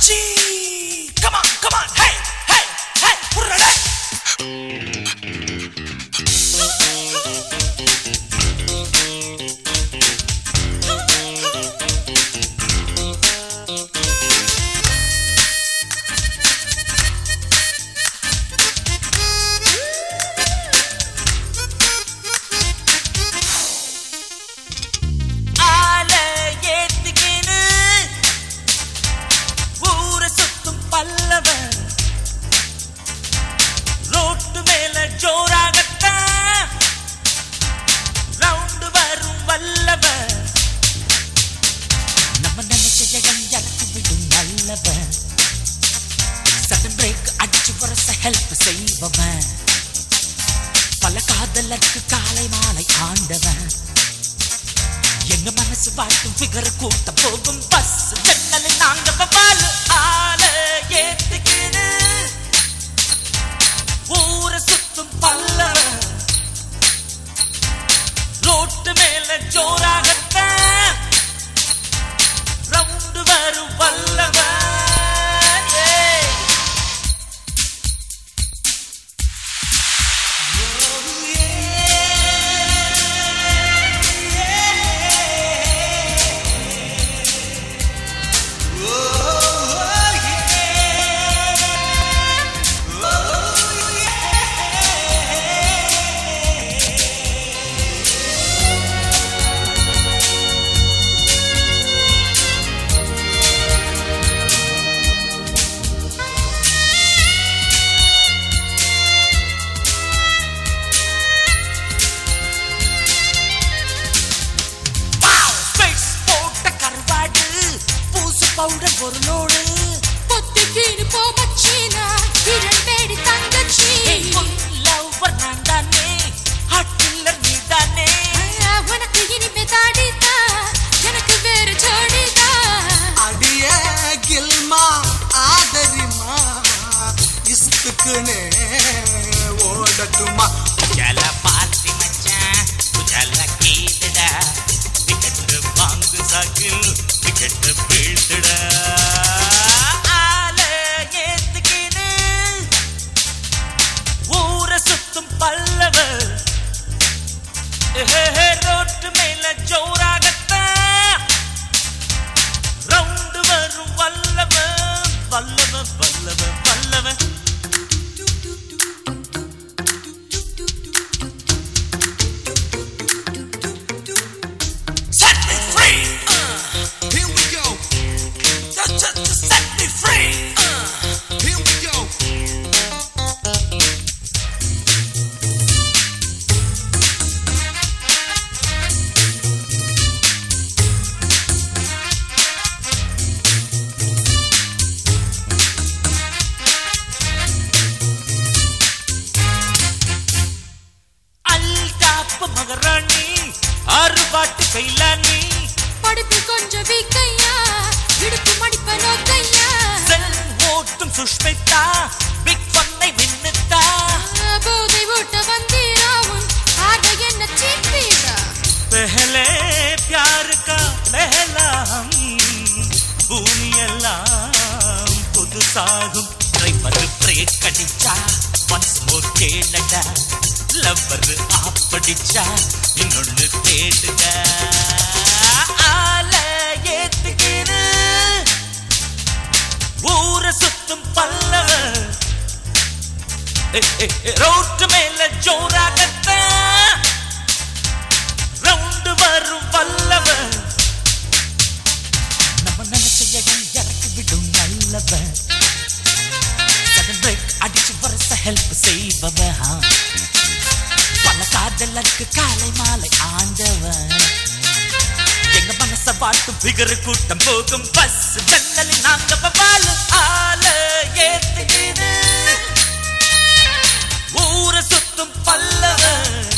Come on, come on, hey, hey, hey, put it up. Sudden break அடிச்சு வரச help செய்வவன் பல காதலருக்கு காலை மாலை ஆண்டவன் எங்க மனசு வாட்டும் ஃபிகர் கூட்ட போகும் பஸ் ஜன்னலில் நாங்க பவால் ஆள ஏத்துக்கிடு ஊர சுத்தும் பல்லவன் ரோட்டு மேல ஜோராகத்தான் ரவுண்டு வரும் வல்லவன் பவுடர் பொருளோடு பொத்திக்கின்னு போ மச்சீனா கிரண் பேடி தங்கச்சி லவ்வர் நான் தானே ஹாட் கில்லர் நீ தானே உனக்கு இனிமே தாடிதா எனக்கு வேற ஜோடிதா அடியே கில்மா ஆதரிமா இஸ்துக்குனே ஓடட்டுமா ஜல பார்த்தி மச்சான் ஜல கீதடா டிக்கெட் வாங்கு சாக்கில் டிக்கெட் பீழ்த்தடா ஆல ஏத்துக்கினு ஊர சுத்தும் பல்லவ ரோட்டு மேல ஜோராகத்தான் ரவுண்டு வரும் வல்லவ வல்லவ வல்லவ வல்லவ மகராணி ஆறு பாட்டு கைலானி படிப்பு கொஞ்சம் வீக்கையா இடுப்பு மடிப்ப நோக்கையா செல் ஓட்டும் சுஷ்மிதா பிக் பண்ணை விண்ணுத்தா போதை ஓட்ட வந்தீராவும் ஆக என்ன சீப்பீரா पहले प्यार का पहला हम பூமியெல்லாம் புதுசாகும் டிரைவர் பிரேக் அடிச்சா ஒன்ஸ் மோர் கேளடா லவ்வர் ஆப்படிச்சா இன்னொன்னு தேடுங்க ஆல ஏத்துக்கிடு ஊர சுத்தும் பல்லவ ரோட்டு மேல ஜோராகத்தான் ரவுண்டு வரும் வல்லவ நம்ம நினைச்ச இடம் இறக்கி விடும் நல்லவ சடன் பிரேக் அடிச்சு வரச ஹெல்ப் செய்வவ பல காதலருக்கு காலை மாலை ஆண்டவன் எங்க மனச பாட்டும் பிகரு கூட்டம் போகும் பஸ் ஜன்னலில் நாங்க பவால் ஆல ஏத்துக்கிடு ஊர சுத்தும் பல்லவ